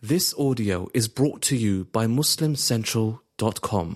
This audio is brought to you by MuslimCentral.com.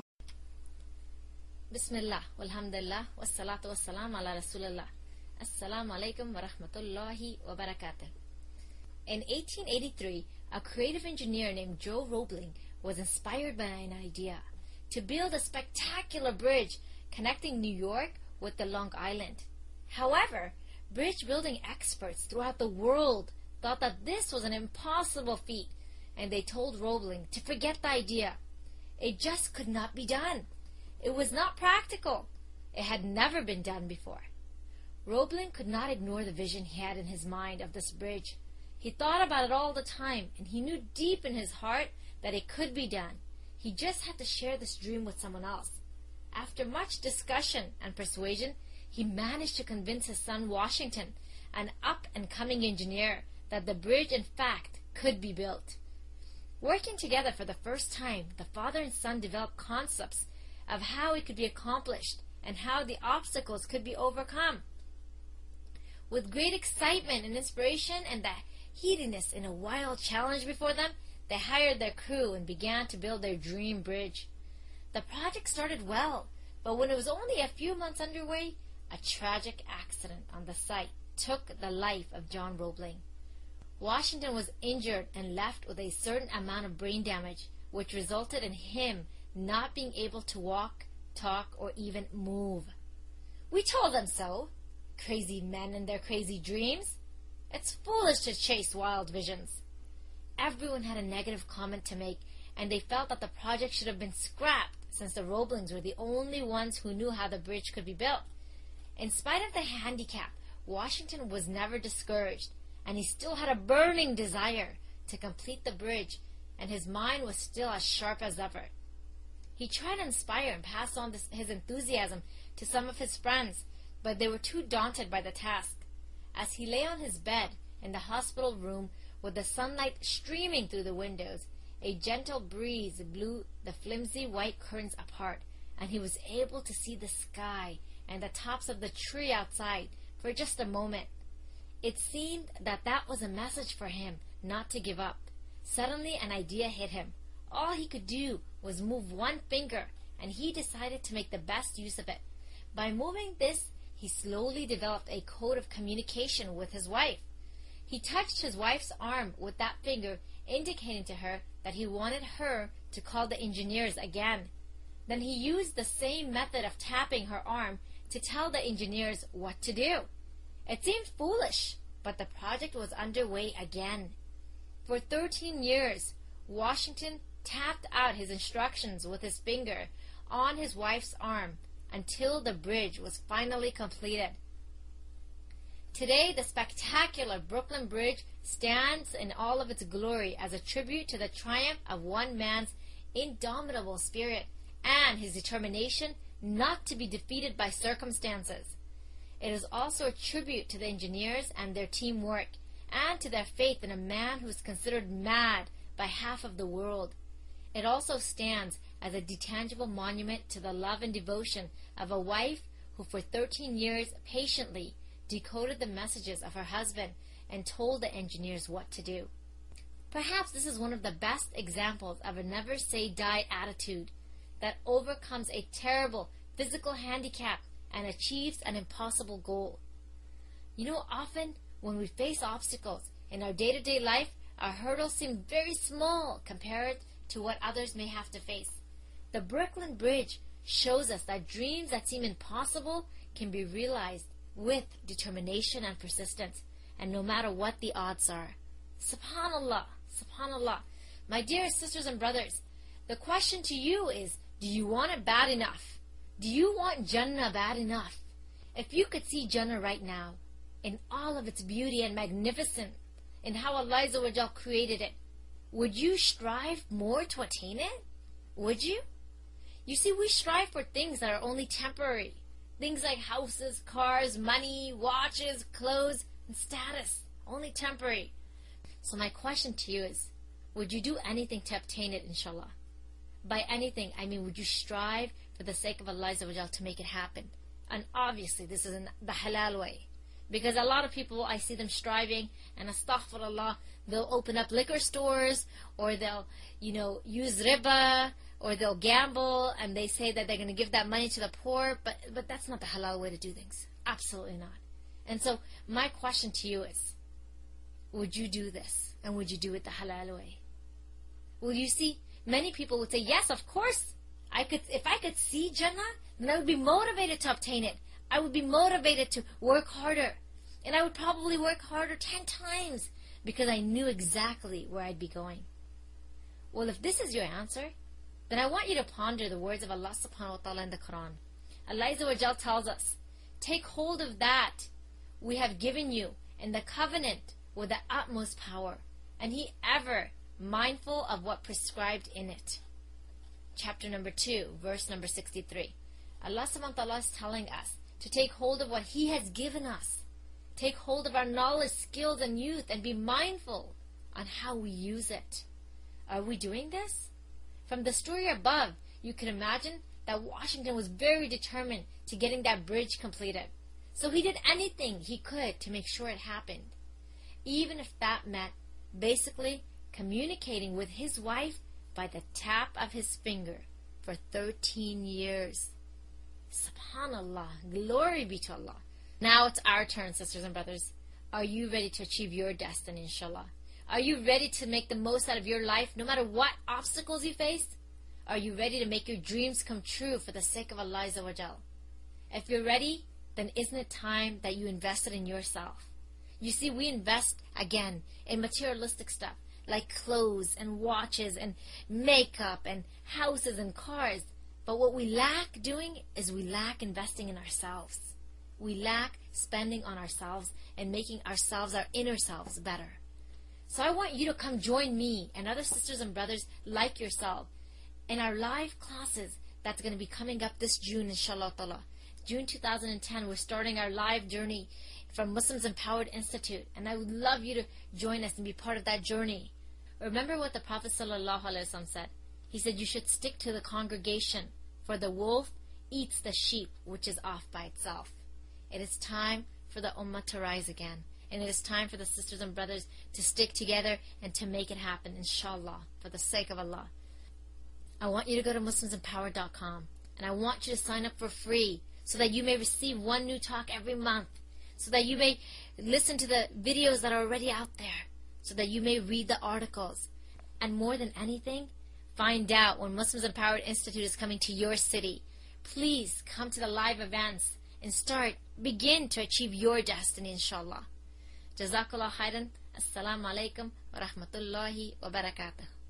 Bismillah, walhamdulillah, wassalatu wassalam ala Rasulullah. Assalamu alaikum wa rahmatullahi wa barakatuh. In 1883, a creative engineer named Joe Roebling was inspired by an idea to build a spectacular bridge connecting New York with the Long Island. However, bridge building experts throughout the world thought that this was an impossible feat, and they told Roebling to forget the idea. It just could not be done. It was not practical. It had never been done before. Roebling could not ignore the vision he had in his mind of this bridge. He thought about it all the time, and he knew deep in his heart that it could be done. He just had to share this dream with someone else. After much discussion and persuasion, he managed to convince his son Washington, an up-and-coming engineer, that the bridge, in fact, could be built. Working together for the first time, the father and son developed concepts of how it could be accomplished and how the obstacles could be overcome. With great excitement and inspiration and the heatiness in a wild challenge before them, they hired their crew and began to build their dream bridge. The project started well, but when it was only a few months underway, a tragic accident on the site took the life of John Roebling. Washington was injured and left with a certain amount of brain damage, which resulted in him not being able to walk, talk, or even move. We told them so. Crazy men and their crazy dreams. It's foolish to chase wild visions. Everyone had a negative comment to make, and they felt that the project should have been scrapped, since the Roeblings were the only ones who knew how the bridge could be built. In spite of the handicap, Washington was never discouraged, and he still had a burning desire to complete the bridge, and his mind was still as sharp as ever. He tried to inspire and pass on his enthusiasm to some of his friends, but they were too daunted by the task. As he lay on his bed in the hospital room with the sunlight streaming through the windows, a gentle breeze blew the flimsy white curtains apart, and he was able to see the sky and the tops of the tree outside for just a moment. It seemed that was a message for him not to give up. Suddenly an idea hit him. All he could do was move one finger, and he decided to make the best use of it. By moving this, he slowly developed a code of communication with his wife. He touched his wife's arm with that finger, indicating to her that he wanted her to call the engineers again. Then he used the same method of tapping her arm to tell the engineers what to do. It seemed foolish, but the project was underway again. For 13 years, Washington tapped out his instructions with his finger on his wife's arm until the bridge was finally completed. Today, the spectacular Brooklyn Bridge stands in all of its glory as a tribute to the triumph of one man's indomitable spirit and his determination not to be defeated by circumstances. It is also a tribute to the engineers and their teamwork, and to their faith in a man who is considered mad by half of the world. It also stands as a detangible monument to the love and devotion of a wife who for 13 years patiently decoded the messages of her husband and told the engineers what to do. Perhaps this is one of the best examples of a never-say-die attitude that overcomes a terrible physical handicap and achieves an impossible goal. You know, often when we face obstacles in our day-to-day life, our hurdles seem very small compared to what others may have to face. The Brooklyn Bridge shows us that dreams that seem impossible can be realized with determination and persistence, and no matter what the odds are. Subhanallah, subhanallah. My dear sisters and brothers, the question to you is, do you want it bad enough? Do you want Jannah bad enough? If you could see Jannah right now, in all of its beauty and magnificence, in how Allah Azza wa Jal created it, would you strive more to attain it? Would you? You see, we strive for things that are only temporary. Things like houses, cars, money, watches, clothes, and status. Only temporary. So my question to you is, would you do anything to obtain it, inshallah? By anything, I mean, would you strive for the sake of Allah Azza wa Jal to make it happen? And obviously, this is in the halal way. Because a lot of people, I see them striving, and astaghfirullah, they'll open up liquor stores, or they'll, use riba, or they'll gamble, and they say that they're going to give that money to the poor, but that's not the halal way to do things. Absolutely not. And so my question to you is, would you do this? And would you do it the halal way? Will you see? Many people would say, yes, of course. If I could see Jannah, then I would be motivated to obtain it. I would be motivated to work harder. And I would probably work harder 10 times because I knew exactly where I'd be going. Well, if this is your answer, then I want you to ponder the words of Allah subhanahu wa ta'ala in the Quran. Allah Azza wa Jal tells us, take hold of that we have given you in the covenant with the utmost power, and He ever mindful of what prescribed in it. Chapter number 2, verse number 63. Allah subhanahu wa ta'ala is telling us to take hold of what He has given us. Take hold of our knowledge, skills, and youth, and be mindful on how we use it. Are we doing this? From the story above, you can imagine that Washington was very determined to getting that bridge completed. So he did anything he could to make sure it happened. Even if that meant basically communicating with his wife by the tap of his finger for 13 years. Subhanallah, glory be to Allah. Now it's our turn, sisters and brothers. Are you ready to achieve your destiny, inshallah? Are you ready to make the most out of your life, no matter what obstacles you face? Are you ready to make your dreams come true for the sake of Allah Azza wa Jal? If you're ready, then isn't it time that you invested in yourself? You see, we invest, again, in materialistic stuff, like clothes and watches and makeup and houses and cars. But what we lack doing is we lack investing in ourselves. We lack spending on ourselves and making ourselves, our inner selves, better. So I want you to come join me and other sisters and brothers like yourself in our live classes that's going to be coming up this June, inshallah ta'ala. June 2010, we're starting our live journey from Muslims Empowered Institute, and I would love you to join us and be part of that journey. Remember what the Prophet ﷺ said. He said you should stick to the congregation, for the wolf eats the sheep which is off by itself. It is time for the ummah to rise again, and it is time for the sisters and brothers to stick together and to make it happen, inshallah, for the sake of Allah. I want you to go to MuslimsEmpowered.com, and I want you to sign up for free so that you may receive one new talk every month, so that you may listen to the videos that are already out there, so that you may read the articles. And more than anything, find out when Muslims Empowered Institute is coming to your city. Please come to the live events and begin to achieve your destiny, inshallah. Jazakallah khairan. Assalamu alaikum wa rahmatullahi wa barakatuh.